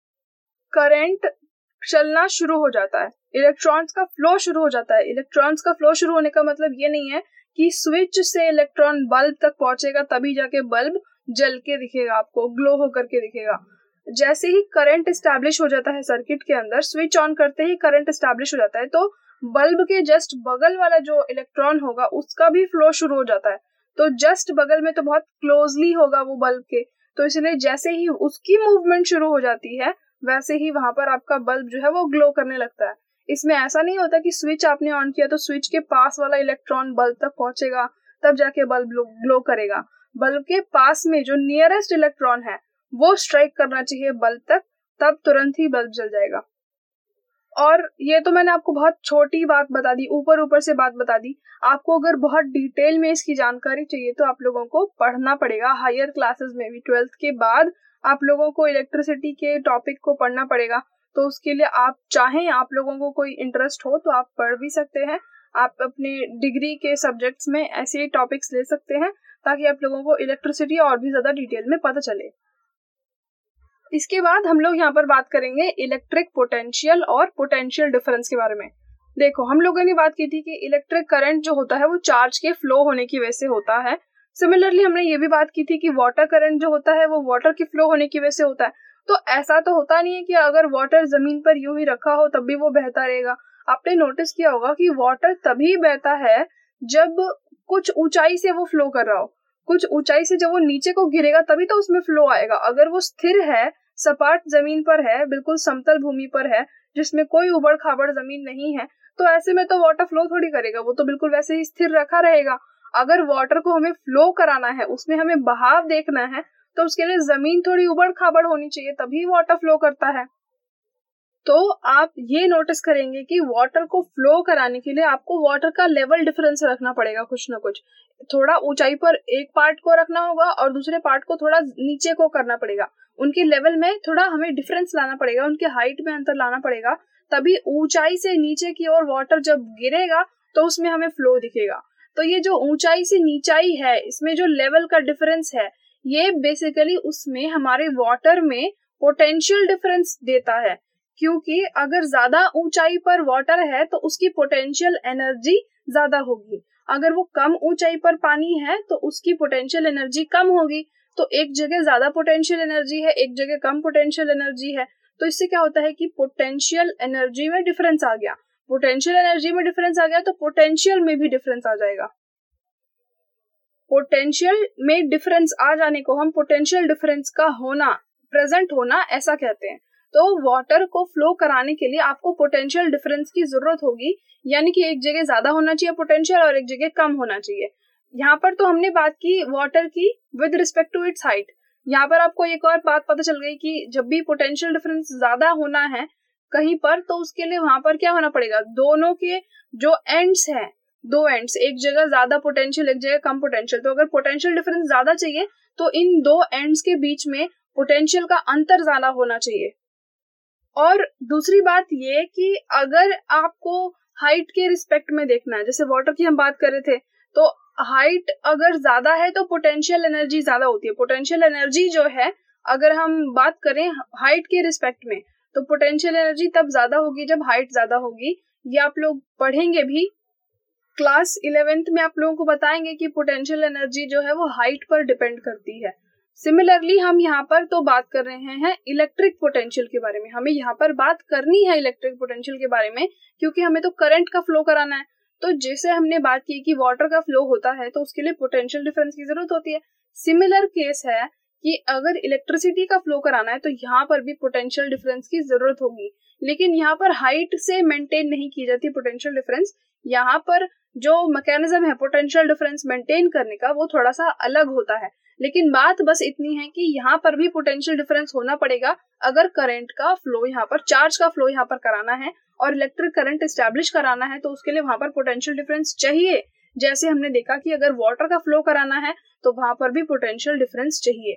करंट चलना शुरू हो जाता है, इलेक्ट्रॉन्स का फ्लो शुरू हो जाता है। इलेक्ट्रॉन्स का फ्लो शुरू होने का मतलब ये नहीं है कि स्विच से इलेक्ट्रॉन बल्ब तक पहुंचेगा तभी जाके बल्ब जल के दिखेगा, आपको ग्लो होकर के दिखेगा। जैसे ही करंट एस्टैब्लिश हो जाता है सर्किट के अंदर, स्विच ऑन करते ही करंट एस्टैब्लिश हो जाता है, तो बल्ब के जस्ट बगल वाला जो इलेक्ट्रॉन होगा उसका भी फ्लो शुरू हो जाता है। तो जस्ट बगल में तो बहुत क्लोजली होगा वो बल्ब के, तो इसलिए जैसे ही उसकी मूवमेंट शुरू हो जाती है वैसे ही वहां पर आपका बल्ब जो है वो ग्लो करने लगता है। इसमें ऐसा नहीं होता कि स्विच आपने ऑन किया तो स्विच के पास वाला इलेक्ट्रॉन बल्ब तक पहुंचेगा तब जाके बल्ब ग्लो करेगा। बल्ब के पास में जो नियरेस्ट इलेक्ट्रॉन है वो स्ट्राइक करना चाहिए बल्ब तक, तब तुरंत ही बल्ब जल जाएगा। और ये तो मैंने आपको बहुत छोटी बात बता दी, ऊपर ऊपर से बात बता दी। आपको अगर बहुत डिटेल में इसकी जानकारी चाहिए तो आप लोगों को पढ़ना पड़ेगा हायर क्लासेस में भी। ट्वेल्थ के बाद आप लोगों को इलेक्ट्रिसिटी के टॉपिक को पढ़ना पड़ेगा, तो उसके लिए आप चाहें, आप लोगों को कोई इंटरेस्ट हो तो आप पढ़ भी सकते हैं। आप अपने डिग्री के सब्जेक्ट्स में ऐसे टॉपिक्स ले सकते हैं ताकि आप लोगों को इलेक्ट्रिसिटी और भी ज्यादा डिटेल में पता चले। इसके बाद हम लोग यहाँ पर बात करेंगे इलेक्ट्रिक पोटेंशियल और पोटेंशियल डिफरेंस के बारे में। देखो हम लोगों ने बात की थी कि इलेक्ट्रिक करंट जो होता है वो चार्ज के फ्लो होने की वजह से होता है। सिमिलरली हमने ये भी बात की थी कि वाटर करंट जो होता है वो वाटर के फ्लो होने की वजह से होता है। तो ऐसा तो होता नहीं है कि अगर वाटर जमीन पर यूं ही रखा हो तब भी वो बहता रहेगा। आपने नोटिस किया होगा कि वाटर तभी बहता है जब कुछ ऊंचाई से वो फ्लो कर रहा हो। कुछ ऊंचाई से जब वो नीचे को गिरेगा तभी तो उसमें फ्लो आएगा। अगर वो स्थिर है, सपाट जमीन पर है, बिल्कुल समतल भूमि पर है जिसमें कोई उबड़ खाबड़ जमीन नहीं है, तो ऐसे में तो वाटर फ्लो थोड़ी करेगा, वो तो बिल्कुल वैसे ही स्थिर रखा रहेगा। अगर वाटर को हमें फ्लो कराना है, उसमें हमें बहाव देखना है, तो उसके लिए जमीन थोड़ी उबड़ खाबड़ होनी चाहिए, तभी वाटर फ्लो करता है। तो आप ये नोटिस करेंगे कि वाटर को फ्लो कराने के लिए आपको वाटर का लेवल डिफरेंस रखना पड़ेगा कुछ ना कुछ। थोड़ा ऊंचाई पर एक पार्ट को रखना होगा और दूसरे पार्ट को थोड़ा नीचे को करना पड़ेगा। उनके लेवल में थोड़ा हमें डिफरेंस लाना पड़ेगा, उनके हाइट में अंतर लाना पड़ेगा, तभी ऊंचाई से नीचे की ओर वाटर जब गिरेगा तो उसमें हमें फ्लो दिखेगा। तो ये जो ऊंचाई से नीचाई है, इसमें जो लेवल का डिफरेंस है, ये बेसिकली उसमें हमारे वाटर में पोटेंशियल डिफरेंस देता है। क्योंकि अगर ज्यादा ऊंचाई पर वाटर है तो उसकी पोटेंशियल एनर्जी ज्यादा होगी, अगर वो कम ऊंचाई पर पानी है तो उसकी पोटेंशियल एनर्जी कम होगी। तो एक जगह ज्यादा पोटेंशियल एनर्जी है, एक जगह कम पोटेंशियल एनर्जी है, तो इससे क्या होता है कि पोटेंशियल एनर्जी में डिफरेंस आ गया। पोटेंशियल एनर्जी में डिफरेंस आ गया तो पोटेंशियल में भी डिफरेंस आ जाएगा। पोटेंशियल में डिफरेंस आ जाने को हम पोटेंशियल डिफरेंस का होना, प्रेजेंट होना ऐसा कहते हैं। तो वाटर को फ्लो कराने के लिए आपको पोटेंशियल डिफरेंस की जरूरत होगी, यानी कि एक जगह ज्यादा होना चाहिए पोटेंशियल और एक जगह कम होना चाहिए। यहाँ पर तो हमने बात की वाटर की with respect to its height, यहाँ पर आपको एक और बात पता चल गई कि जब भी पोटेंशियल डिफरेंस ज्यादा होना है कहीं पर, तो उसके लिए वहां पर क्या होना पड़ेगा, दोनों के जो एंड्स हैं, दो एंड्स, एक जगह ज्यादा पोटेंशियल एक जगह कम पोटेंशियल, तो अगर पोटेंशियल डिफरेंस ज्यादा चाहिए तो इन दो एंड्स के बीच में पोटेंशियल का अंतर ज्यादा होना चाहिए। और दूसरी बात ये कि अगर आपको हाइट के रिस्पेक्ट में देखना है, जैसे वाटर की हम बात कर रहे थे, तो हाइट अगर ज्यादा है तो पोटेंशियल एनर्जी ज्यादा होती है। पोटेंशियल एनर्जी जो है, अगर हम बात करें हाइट के रिस्पेक्ट में, तो पोटेंशियल एनर्जी तब ज्यादा होगी जब हाइट ज्यादा होगी। ये आप लोग पढ़ेंगे भी, क्लास इलेवेंथ में आप लोगों को बताएंगे कि पोटेंशियल एनर्जी जो है वो हाइट पर डिपेंड करती है। सिमिलरली हम यहाँ पर तो बात कर रहे हैं इलेक्ट्रिक पोटेंशियल के बारे में, हमें यहाँ पर बात करनी है इलेक्ट्रिक पोटेंशियल के बारे में, क्योंकि हमें तो करंट का फ्लो कराना है। तो जैसे हमने बात की कि वाटर का फ्लो होता है तो उसके लिए पोटेंशियल डिफरेंस की जरूरत होती है, सिमिलर केस है कि अगर इलेक्ट्रिसिटी का फ्लो कराना है तो यहाँ पर भी पोटेंशियल डिफरेंस की जरूरत होगी। लेकिन यहाँ पर हाइट से मेंटेन नहीं की जाती पोटेंशियल डिफरेंस, यहाँ पर जो मैकेनिज्म है पोटेंशियल डिफरेंस मेंटेन करने का वो थोड़ा सा अलग होता है। लेकिन बात बस इतनी है कि यहाँ पर भी पोटेंशियल डिफरेंस होना पड़ेगा अगर करंट का फ्लो यहाँ पर, चार्ज का फ्लो यहाँ पर कराना है और इलेक्ट्रिक करंट एस्टैब्लिश कराना है, तो उसके लिए वहां पर पोटेंशियल डिफरेंस चाहिए। जैसे हमने देखा कि अगर वाटर का फ्लो कराना है तो वहां पर भी पोटेंशियल डिफरेंस चाहिए।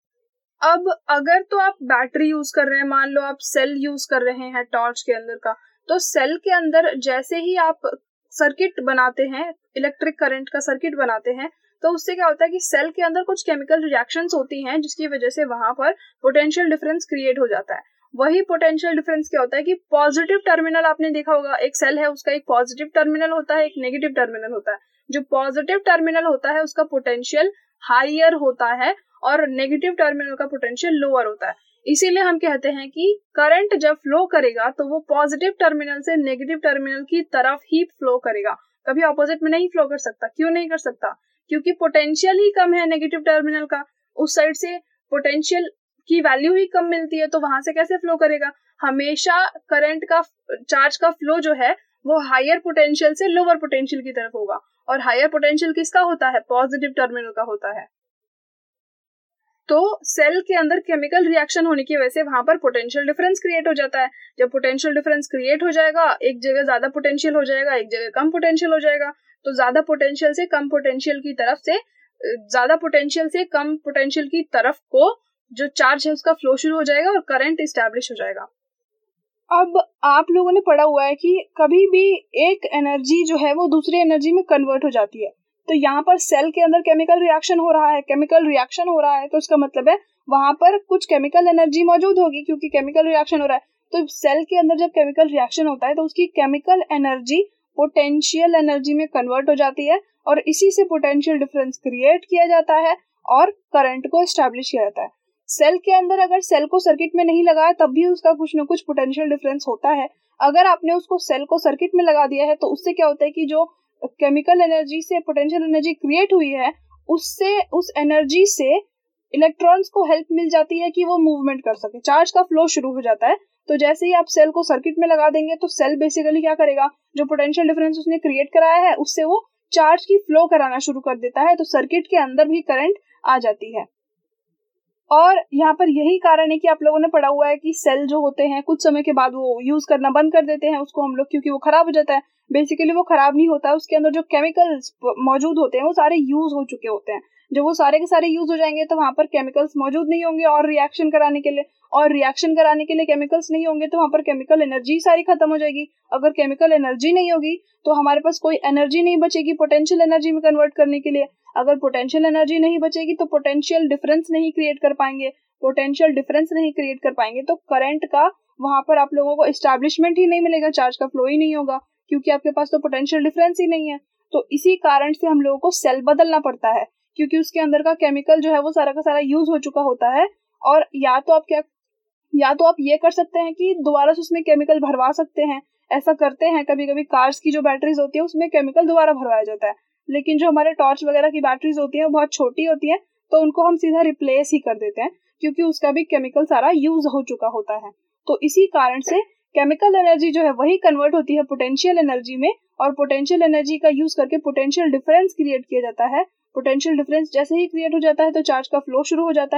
अब अगर तो आप बैटरी यूज कर रहे हैं, मान लो आप सेल यूज कर रहे हैं टॉर्च के अंदर का, तो सेल के अंदर जैसे ही आप सर्किट बनाते हैं, इलेक्ट्रिक करंट का सर्किट बनाते हैं, तो उससे क्या होता है कि सेल के अंदर कुछ केमिकल रिएक्शंस होती हैं जिसकी वजह से वहां पर पोटेंशियल डिफरेंस क्रिएट हो जाता है। वही पोटेंशियल डिफरेंस क्या होता है कि पॉजिटिव टर्मिनल, आपने देखा होगा एक सेल है उसका एक पॉजिटिव टर्मिनल होता है, एक नेगेटिव टर्मिनल होता है। जो पॉजिटिव टर्मिनल होता है उसका पोटेंशियल हायर होता है और नेगेटिव टर्मिनल का पोटेंशियल लोअर होता है। इसीलिए हम कहते हैं कि करंट जब फ्लो करेगा तो वो पॉजिटिव टर्मिनल से नेगेटिव टर्मिनल की तरफ ही फ्लो करेगा, कभी ऑपोजिट में नहीं फ्लो कर सकता। क्यों नहीं कर सकता? क्योंकि पोटेंशियल ही कम है नेगेटिव टर्मिनल का, उस साइड से पोटेंशियल की वैल्यू ही कम मिलती है, तो वहां से कैसे फ्लो करेगा? हमेशा करंट का, चार्ज का फ्लो जो है वो हायर पोटेंशियल से लोअर पोटेंशियल की तरफ होगा, और हायर पोटेंशियल किसका होता है? पॉजिटिव टर्मिनल का होता है। तो सेल के अंदर केमिकल रिएक्शन होने की वजह से वहां पर पोटेंशियल डिफरेंस क्रिएट हो जाता है। जब पोटेंशियल डिफरेंस क्रिएट हो जाएगा, एक जगह ज्यादा पोटेंशियल हो जाएगा, एक जगह कम पोटेंशियल हो जाएगा, तो ज्यादा पोटेंशियल से कम पोटेंशियल की तरफ से, ज्यादा पोटेंशियल से कम पोटेंशियल की तरफ को जो चार्ज है उसका फ्लो शुरू हो जाएगा और करंट एस्टैब्लिश हो जाएगा। अब आप लोगों ने पढ़ा हुआ है कि कभी भी एक एनर्जी जो है वो दूसरी एनर्जी में कन्वर्ट हो जाती है। तो यहाँ पर सेल के अंदर केमिकल रिएक्शन हो रहा है, केमिकल रिएक्शन हो रहा है तो इसका मतलब है वहां पर कुछ केमिकल एनर्जी मौजूद होगी, क्योंकि केमिकल रिएक्शन हो रहा है। तो सेल के अंदर जब केमिकल रिएक्शन होता है तो उसकी केमिकल एनर्जी पोटेंशियल एनर्जी में कन्वर्ट हो जाती है, और इसी से पोटेंशियल डिफरेंस क्रिएट किया जाता है और करंट को एस्टैब्लिश किया जाता है। सेल के अंदर अगर सेल को सर्किट में नहीं लगाया तब भी उसका कुछ न कुछ पोटेंशियल डिफरेंस होता है। अगर आपने उसको सेल को सर्किट में लगा दिया है तो उससे क्या होता है कि जो केमिकल एनर्जी से पोटेंशियल एनर्जी क्रिएट हुई है, उससे, उस एनर्जी से इलेक्ट्रॉन्स को हेल्प मिल जाती है कि वो मूवमेंट कर सके, चार्ज का फ्लो शुरू हो जाता है। तो जैसे ही आप सेल को सर्किट में लगा देंगे तो सेल बेसिकली क्या करेगा, जो पोटेंशियल डिफरेंस उसने क्रिएट कराया है उससे वो चार्ज की फ्लो कराना शुरू कर देता है, तो सर्किट के अंदर भी करंट आ जाती है। और यहाँ पर यही कारण है कि आप लोगों ने पढ़ा हुआ है कि सेल जो होते हैं कुछ समय के बाद वो यूज करना बंद कर देते हैं उसको हम लोग, क्योंकि वो खराब हो जाता है। बेसिकली वो खराब नहीं होता, उसके अंदर जो केमिकल्स मौजूद होते हैं वो सारे यूज हो चुके होते हैं। जब वो सारे के सारे यूज हो जाएंगे तो वहां पर केमिकल्स मौजूद नहीं होंगे और रिएक्शन कराने के लिए, और रिएक्शन कराने के लिए केमिकल्स नहीं होंगे तो वहां पर केमिकल एनर्जी सारी खत्म हो जाएगी। अगर केमिकल एनर्जी नहीं होगी तो हमारे पास कोई एनर्जी नहीं बचेगी पोटेंशियल एनर्जी में कन्वर्ट करने के लिए। अगर पोटेंशियल एनर्जी नहीं बचेगी तो पोटेंशियल डिफरेंस नहीं क्रिएट कर पाएंगे, पोटेंशियल डिफरेंस नहीं क्रिएट कर पाएंगे तो करंट का वहां पर आप लोगों को एस्टैब्लिशमेंट ही नहीं मिलेगा, चार्ज का फ्लो ही नहीं होगा, क्योंकि आपके पास तो पोटेंशियल डिफरेंस ही नहीं है। तो इसी कारण से हम लोगों को सेल बदलना पड़ता है, क्योंकि उसके अंदर का केमिकल जो है वो सारा का सारा यूज हो चुका होता है। और या तो आप क्या या तो आप ये कर सकते हैं कि दोबारा से उसमें केमिकल भरवा सकते हैं, ऐसा करते हैं कभी कभी कार्स की जो बैटरीज होती है उसमें केमिकल दोबारा भरवाया जाता है। लेकिन जो हमारे टॉर्च वगैरह की बैटरीज होती है वो बहुत छोटी होती है तो उनको हम सीधा रिप्लेस ही कर देते हैं, क्योंकि उसका भी केमिकल सारा यूज हो चुका होता है। तो इसी कारण से केमिकल एनर्जी जो है वही कन्वर्ट होती है पोटेंशियल एनर्जी में, और पोटेंशियल एनर्जी का यूज करके पोटेंशियल डिफरेंस क्रिएट किया जाता है। पोटेंशियल डिफरेंस जैसे ही क्रिएट हो जाता है तो चार्ज का फ्लो शुरू हो जाता है,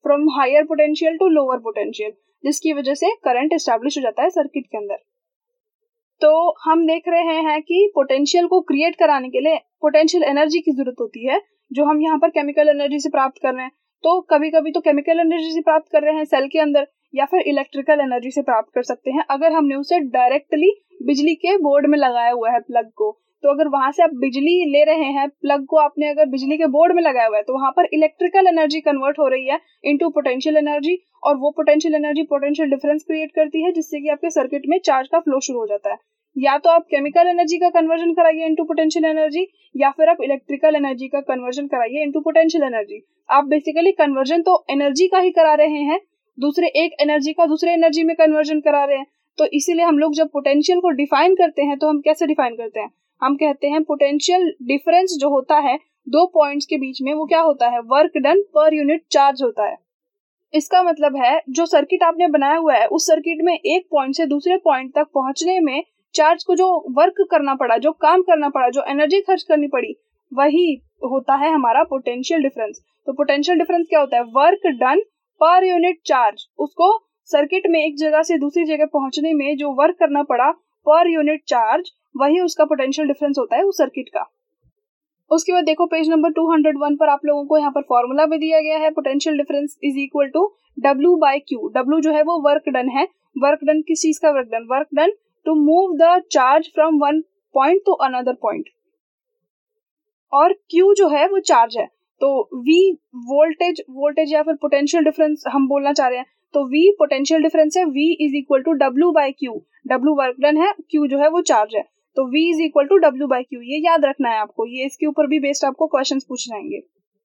from higher potential to lower potential, जिसकी वजह से करंट एस्टैब्लिश हो जाता है सर्किट के अंदर। तो हम देख रहे हैं कि पोटेंशियल को क्रिएट कराने के लिए पोटेंशियल एनर्जी की जरूरत होती है, जो हम यहाँ पर केमिकल एनर्जी से प्राप्त कर रहे हैं। तो कभी कभी तो केमिकल एनर्जी से प्राप्त कर रहे हैं सेल के अंदर, या फिर इलेक्ट्रिकल एनर्जी से प्राप्त कर सकते हैं अगर हमने उसे डायरेक्टली बिजली के बोर्ड में लगाया हुआ है प्लग को। तो अगर वहां से आप बिजली ले रहे हैं, प्लग को आपने अगर बिजली के बोर्ड में लगाया हुआ है, तो वहां पर इलेक्ट्रिकल एनर्जी कन्वर्ट हो रही है इनटू पोटेंशियल एनर्जी, और वो potential energy potential difference create करती है, जिससे कि आपके सर्किट में चार्ज का फ्लो शुरू हो जाता है। या तो आप केमिकल एनर्जी का कन्वर्जन कराइए इनटू पोटेंशियल एनर्जी, या फिर आप इलेक्ट्रिकल एनर्जी का कन्वर्जन कराइए इनटू पोटेंशियल एनर्जी। आप बेसिकली कन्वर्जन तो एनर्जी का ही करा रहे हैं, दूसरे एक एनर्जी का दूसरे एनर्जी में कन्वर्जन करा रहे हैं। तो इसीलिए हम लोग जब पोटेंशियल को डिफाइन करते हैं तो हम कैसे डिफाइन करते हैं, हम कहते हैं पोटेंशियल डिफरेंस जो होता है दो पॉइंट्स के बीच में, वो क्या होता है, work done per unit charge होता है। इसका मतलब है जो सर्किट आपने बनाया हुआ है उस सर्किट में एक पॉइंट से दूसरे पॉइंट तक पहुंचने में चार्ज को जो वर्क करना पड़ा, जो काम करना पड़ा, जो एनर्जी खर्च करनी पड़ी, वही होता है हमारा पोटेंशियल डिफरेंस। तो पोटेंशियल डिफरेंस क्या होता है, work done per unit charge. उसको सर्किट में एक जगह से दूसरी जगह पहुंचने में जो वर्क करना पड़ा पर यूनिट चार्ज, वही उसका पोटेंशियल डिफरेंस होता है उस सर्किट का। उसके बाद देखो page number two hundred one पर आप लोगों को यहाँ पर फॉर्मूला भी दिया गया है, potential difference is equal to W by Q. W जो है वो वर्क डन है। वर्क डन किस चीज का work done, work done to move the charge from one point to another point, और क्यू जो है वो चार्ज है। तो V वोल्टेज वोल्टेज या फिर पोटेंशियल डिफरेंस हम बोलना चाह रहे हैं, तो V पोटेंशियल डिफरेंस है, V is equal to W by Q. W work done है, Q जो है वो चार्ज है, तो V is equal to W by Q. ये याद रखना है आपको, ये इसके ऊपर भी बेस्ड आपको क्वेश्चंस पूछ जाएंगे।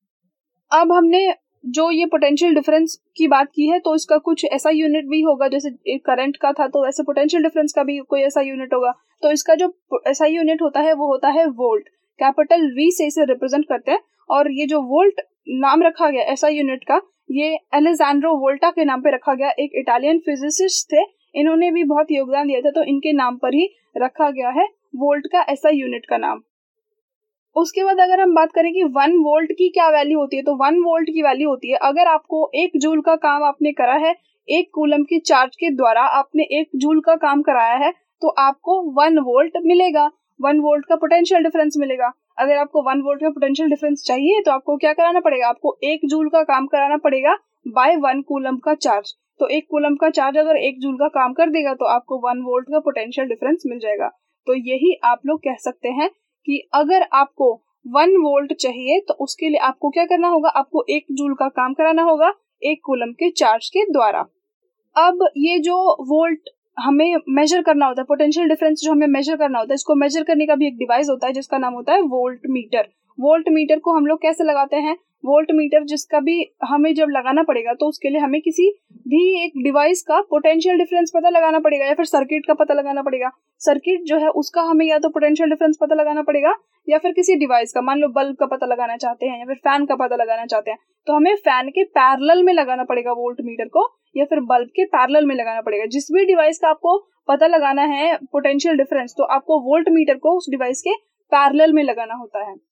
अब हमने जो ये पोटेंशियल डिफरेंस की बात की है, तो इसका कुछ ऐसा यूनिट भी होगा, जैसे करंट का था तो ऐसे पोटेंशियल डिफरेंस का भी कोई ऐसा यूनिट होगा। तो इसका जो ऐसा यूनिट होता है वो होता है वोल्ट। कैपिटल V से इसे रिप्रेजेंट करते हैं, और ये जो वोल्ट नाम रखा गया ऐसा यूनिट का, ये एलेजांड्रो वोल्टा के नाम पे रखा गया। एक इटालियन फिजिसिस्ट थे, इन्होंने भी बहुत योगदान दिया था, तो इनके नाम पर ही रखा गया है वोल्ट का ऐसा यूनिट का नाम। उसके बाद अगर हम बात करें कि वन वोल्ट की क्या वैल्यू होती है, तो वन वोल्ट की वैल्यू होती है, अगर आपको एक जूल का काम आपने करा है, एक कूलम की चार्ज के द्वारा आपने एक जूल का काम कराया है, तो आपको वन वोल्ट मिलेगा, वन वोल्ट का पोटेंशियल डिफरेंस मिलेगा। अगर आपको वन वोल्ट का पोटेंशियल डिफरेंस चाहिए तो आपको क्या कराना पड़ेगा, आपको एक जूल का काम कराना पड़ेगा बाय वन कूलम का चार्ज। तो एक कूलम का चार्ज अगर एक जूल का काम कर देगा तो आपको वन वोल्ट का पोटेंशियल डिफरेंस मिल जाएगा। तो यही आप लोग कह सकते हैं कि अगर आपको वन वोल्ट चाहिए तो उसके लिए आपको क्या करना होगा, आपको एक जूल का काम कराना होगा एक कूलम के चार्ज के द्वारा। अब ये जो वोल्ट हमें मेजर करना होता है, पोटेंशियल डिफरेंस जो हमें मेजर करना होता है, इसको मेजर करने का भी एक डिवाइस होता है जिसका नाम होता है वोल्ट मीटर। वोल्ट मीटर को हम लोग कैसे लगाते हैं, वोल्ट मीटर जिसका भी हमें जब लगाना पड़ेगा तो उसके लिए हमें किसी भी एक डिवाइस का पोटेंशियल डिफरेंस पता लगाना पड़ेगा, या फिर सर्किट का पता लगाना पड़ेगा। सर्किट जो है उसका हमें या तो पोटेंशियल डिफरेंस पता लगाना पड़ेगा, या फिर किसी डिवाइस का, मान लो बल्ब का पता लगाना चाहते हैं या फिर फैन का पता लगाना चाहते हैं, तो हमें फैन के पैरेलल में लगाना पड़ेगा वोल्ट मीटर को, या फिर बल्ब के पैरेलल में लगाना पड़ेगा। जिस भी डिवाइस का आपको पता लगाना है पोटेंशियल डिफरेंस, तो आपको वोल्ट मीटर को उस डिवाइस के पैरेलल में लगाना होता है।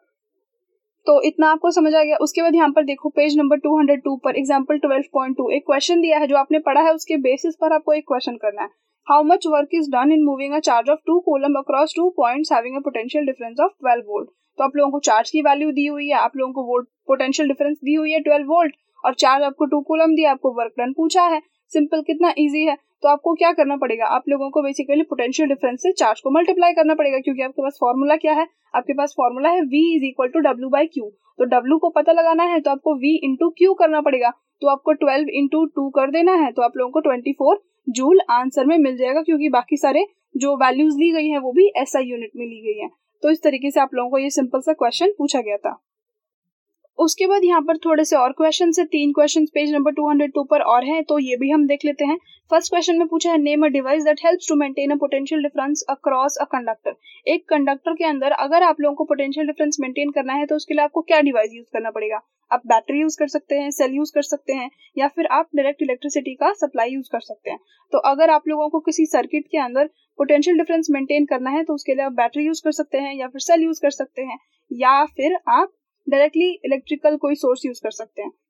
तो इतना आपको समझ आ गया। उसके बाद यहाँ पर देखो page number two hundred two पर एग्जांपल ट्वेल्व पॉइंट टू एक क्वेश्चन दिया है, जो आपने पढ़ा है उसके बेसिस पर आपको एक क्वेश्चन करना है। How much work is done in moving a charge of two coulomb across two points having a potential difference of twelve volt. तो आप लोगों को चार्ज की वैल्यू दी हुई है, आप लोगों को वोल्ट पोटेंशियल डिफरेंस दी हुई है ट्वेल्व वोल्ट, और चार्ज आपको टू कूलम दिया, आपको वर्क डन पूछा है। सिंपल, कितना इजी है। तो आपको क्या करना पड़ेगा, आप लोगों को बेसिकली पोटेंशियल डिफरेंस से चार्ज को मल्टीप्लाई करना पड़ेगा, क्योंकि आपके पास फॉर्मूला क्या है, आपके पास फॉर्मूला है V is equal to W by Q. तो W को पता लगाना है तो आपको V इंटू क्यू करना पड़ेगा, तो आपको ट्वेल्व इंटू टू कर देना है, तो आप लोगों को ट्वेंटी फोर जूल आंसर में मिल जाएगा, क्योंकि बाकी सारे जो वैल्यूज दी गई है वो भी एसआई यूनिट में ली गई है। तो इस तरीके से आप लोगों को ये सिंपल सा क्वेश्चन पूछा गया था। उसके बाद यहाँ पर थोड़े से और क्वेश्चन है, तीन question page number two hundred two पर और हैं, तो ये भी हम देख लेते हैं। फर्स्ट क्वेश्चन में पूछा है, name a device that helps to maintain a potential difference across a conductor. एक कंडक्टर के अंदर अगर आप लोगों को पोटेंशियल डिफरेंस मेंटेन करना है तो उसके लिए आपको क्या डिवाइस यूज करना पड़ेगा। आप बैटरी यूज कर सकते हैं, सेल यूज कर सकते हैं, या फिर आप डायरेक्ट इलेक्ट्रिसिटी का सप्लाई यूज कर सकते हैं। तो अगर आप लोगों को किसी सर्किट के अंदर पोटेंशियल डिफरेंस मेंटेन करना है तो उसके लिए आप बैटरी यूज कर सकते हैं, या फिर सेल यूज कर सकते हैं, या फिर आप डायरेक्टली इलेक्ट्रिकल कोई सोर्स यूज कर सकते हैं।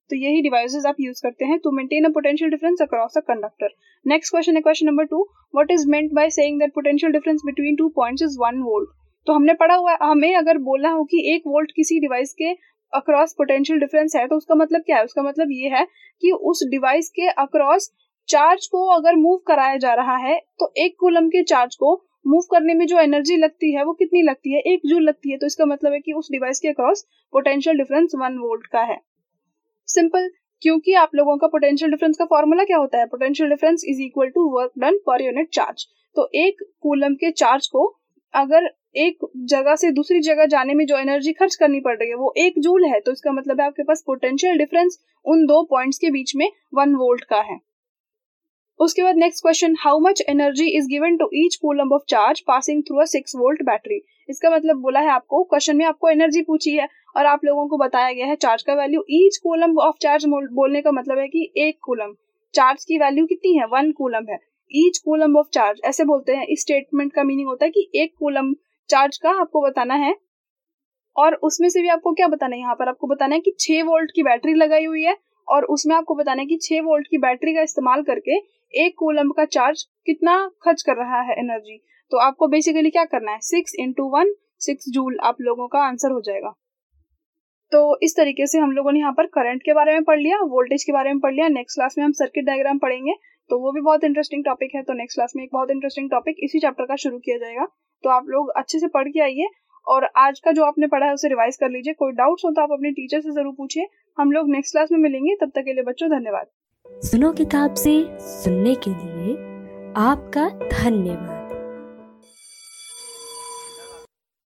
तो यही डिवाइसेस आप यूज करते हैं to maintain a potential difference across a conductor. Next question है question number two, what is meant by saying that potential difference between two points is one volt. तो हमने पढ़ा हुआ है, हमें अगर बोलना हो कि एक वोल्ट किसी डिवाइस के अक्रॉस पोटेंशियल डिफरेंस है तो उसका मतलब क्या है, उसका मतलब ये है कि उस डिवाइस के अक्रॉस चार्ज को अगर मूव कराया जा रहा है तो एक कूलम के चार्ज को मूव करने में जो एनर्जी लगती है वो कितनी लगती है, एक जूल लगती है। तो इसका मतलब है कि उस डिवाइस के across potential difference one volt का है। सिंपल, क्योंकि आप लोगों का पोटेंशियल डिफरेंस का फॉर्मूला क्या होता है, potential difference is equal to work done per unit charge. तो एक कूलम के चार्ज को अगर एक जगह से दूसरी जगह जाने में जो एनर्जी खर्च करनी पड़ रही है वो एक जूल है, तो इसका मतलब है आपके पास पोटेंशियल डिफरेंस उन दो पॉइंट्स के बीच में वन वोल्ट का है। उसके बाद next question, how much energy is given to each coulomb of charge passing through a six volt battery. इसका मतलब बोला है आपको, क्वेश्चन में आपको एनर्जी पूछी है और आप लोगों को बताया गया है चार्ज का value. Each coulomb of charge बोलने का मतलब है कि एक कूलम चार्ज की वैल्यू कितनी है, वन कूलम है। ईच कूलम ऑफ चार्ज ऐसे बोलते हैं, इस स्टेटमेंट का मीनिंग होता है कि एक कूलम चार्ज का आपको बताना है और उसमें से भी आपको क्या बताना है, यहाँ पर आपको बताना है कि छह वोल्ट की बैटरी लगाई हुई है और उसमें आपको बताना है कि छह वोल्ट की बैटरी का इस्तेमाल करके एक कूलम का चार्ज कितना खर्च कर रहा है एनर्जी। तो आपको बेसिकली क्या करना है, six into one six joule आप लोगों का आंसर हो जाएगा। तो इस तरीके से हम लोगों ने यहाँ पर करंट के बारे में पढ़ लिया, वोल्टेज के बारे में पढ़ लिया। नेक्स्ट क्लास में हम सर्किट डायग्राम पढ़ेंगे तो वो भी बहुत इंटरेस्टिंग टॉपिक है। तो नेक्स्ट क्लास में एक बहुत इंटरेस्टिंग टॉपिक इसी चैप्टर का शुरू किया जाएगा, तो आप लोग अच्छे से पढ़ के आइए और आज का जो आपने पढ़ा है उसे रिवाइज कर लीजिए। कोई डाउट्स हो तो आप अपने टीचर से जरूर पूछिए। हम लोग नेक्स्ट क्लास में मिलेंगे, तब तक के लिए बच्चों धन्यवाद। सुनो किताब से सुनने के लिए आपका धन्यवाद।